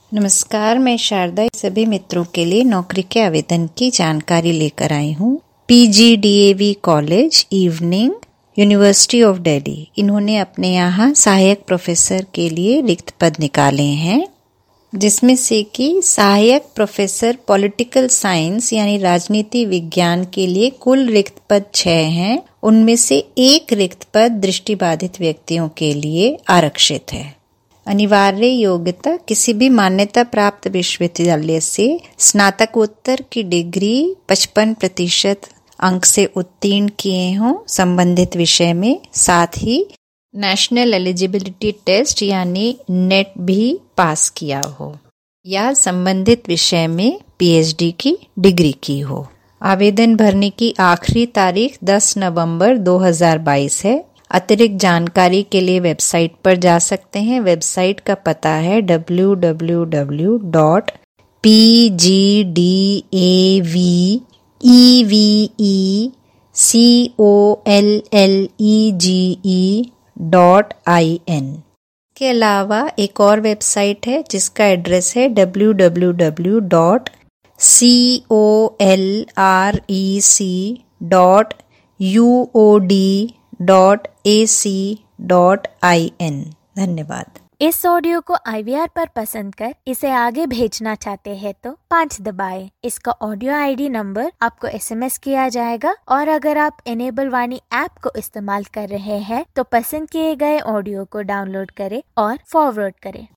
नमस्कार, मैं शारदा सभी मित्रों के लिए नौकरी के आवेदन की जानकारी लेकर आई हूँ। PGDAV college evening, university of Delhi, इन्होंने अपने यहाँ सहायक प्रोफेसर के लिए रिक्त पद निकाले हैं, जिसमें से कि सहायक प्रोफेसर पॉलिटिकल साइंस यानी राजनीति विज्ञान के लिए कुल रिक्त पद 6 हैं। उनमें से एक रिक्त पद दृष्टिबाधित व्यक्तियों के लिए आरक्षित है। अनिवार्य योग्यता किसी भी मान्यता प्राप्त विश्वविद्यालय से स्नातकोत्तर की डिग्री 55% अंक से उत्तीर्ण किए हों संबंधित विषय में, साथ ही नेशनल एलिजिबिलिटी टेस्ट यानी नेट भी पास किया हो या संबंधित विषय में PhD की डिग्री की हो। आवेदन भरने की आखिरी तारीख 10 नवंबर 2022 है। अतिरिक्त जानकारी के लिए वेबसाइट पर जा सकते हैं। वेबसाइट का पता है www.pgdavecollegE.in। के अलावा एक और वेबसाइट है जिसका एड्रेस है www.colrec.uod.ac.in। धन्यवाद। इस ऑडियो को IVR पर पसंद कर इसे आगे भेजना चाहते हैं तो 5 दबाएं। इसका ऑडियो ID नंबर आपको SMS किया जाएगा और अगर आप इनेबल वाणी ऐप को इस्तेमाल कर रहे हैं तो पसंद किए गए ऑडियो को डाउनलोड करें और फॉरवर्ड करें।